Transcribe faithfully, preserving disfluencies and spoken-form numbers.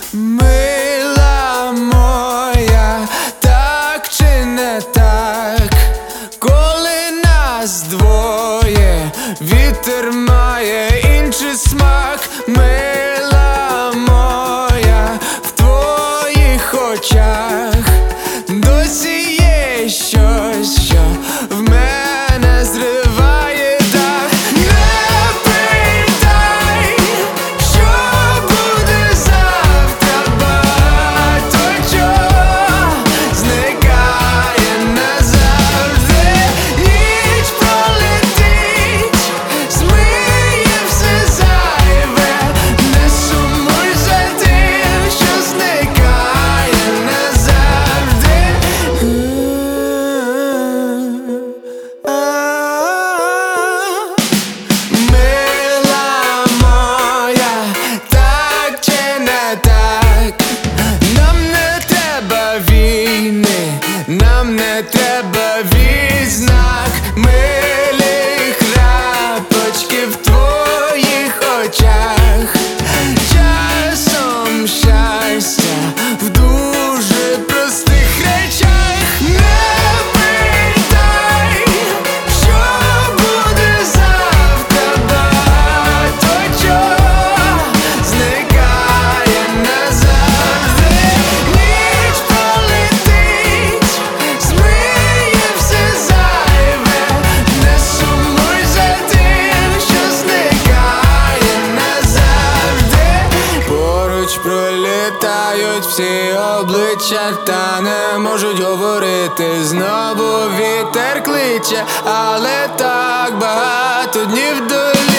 Мила моя, так чи не так, коли нас двоє, вітер має інший смак. Мила моя, в твоїх очах досі є щось, що в мене зриває дах. Не питай, що буде завтра, багато чого зникає назавжди. Ніч пролетить, змиє все зайве. Не сумуй за тим, що зникає назавжди. Мила моя, так чи не так, нам не треба війни, нам не треба відзнак. Милі крапочки в твоїх очах, часом щастя в дуже простих речах. Не питай, що буде завтра, багато чого зникає назавжди. Ніч пролетить, змиє все зайве. Не сумуй за тим, що зникає назавжди. Поруч пролітають всі обличчя, та не можуть говорити. Знову вітер кличе, але так багато днів долі.